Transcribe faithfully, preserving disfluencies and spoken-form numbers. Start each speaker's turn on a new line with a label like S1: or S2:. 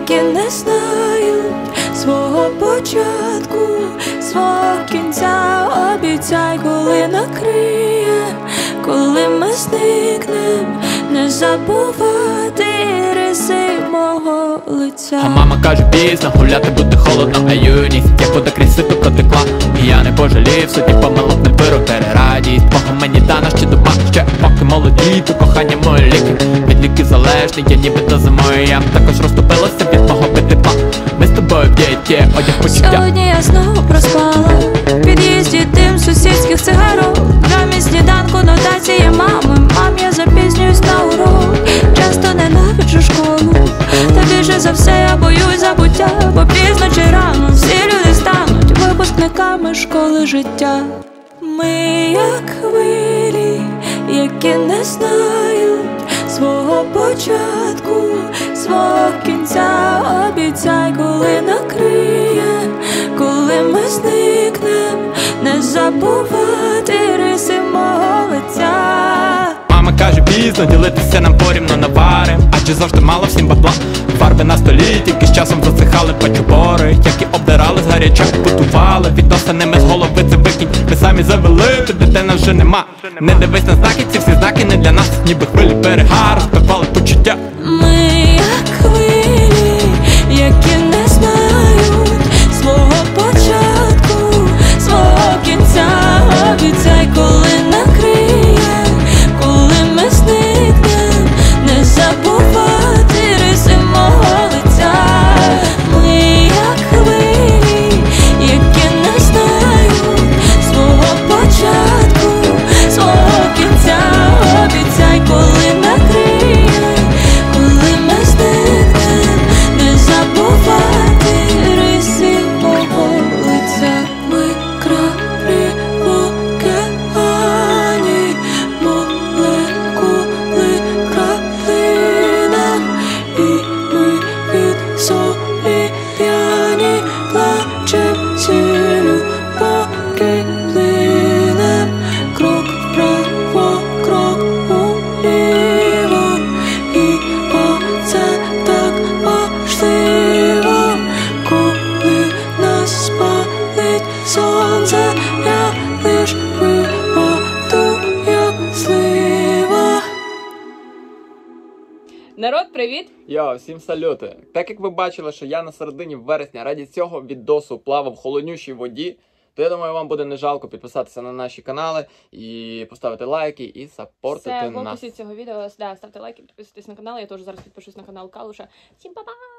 S1: які не знають свого початку, свого кінця. Обіцяй, коли накриє, коли ми зникнем, не забувати риси мого лиця.
S2: А мама каже пізно, гуляти буде холодно, а юність як вода крізь сито протекла. І я не пожалів, собі помилок не беру, радість Бога мені дана ще доба, ще поки молоді, то кохання мої ліки. Від ліків залежний, я ніби до зимою, я також розтопилася від мого тепла. Ми з тобою в дієті, одяг почуття.
S1: Сьогодні я знову проспала в під'їзді дим сусідських цигарок. Замість сніданку нотації мами, мам, я запізнююсь на урок. Часто ненавиджу школу, та більше за все я боюсь забуття. Бо пізно чи рано всі люди стануть випускниками школи життя. Ми як хвилі, які не знають свого початку, свого кінця. Обіцяй, коли накриє, коли ми зникнем, не забувати риси мого лиця.
S2: Мама каже пізно, ділитися нам порівно наварим, адже завжди мало всім бабла. Фарби на столі, тільки з часом засихали пачубори, які обдирали з гаряча, готували. Відносинами з голови це викинь, ми самі завели, то дитина вже нема. Не дивись на знаки, ці всі знаки не для нас, ніби хвилі берега, розпивали почуття.
S1: Ми як хвилі, які не знають свого початку, свого кінця. Обіцяй, коли накриє, коли ми зникнем, не забувати риси мого лиця. Ми як хвилі, які не знають свого початку, свого кінця. Обіцяй, коли накриє, коли ми зникнем, не забувати риси мого лиця. Ми краплі в океані, молекули краплина, і ми від солі п'яні плачем цілю, поки плинем. Крок вправо, крок уліво, і оце так важливо. Коли нас спалить сонце, я лиш випаду, як слива.
S3: Народ, привіт!
S2: Йо, всім салюти! Так як ви бачили, що я на середині вересня раді цього відосу плавав в холоднющій воді, то я думаю, вам буде не жалко підписатися на наші канали і поставити лайки і саппортити
S3: Все,
S2: нас.
S3: в описі цього відео, да, ставте лайки, підписуйтесь на канал, я теж зараз підпишусь на канал Калуша. Всім па-па!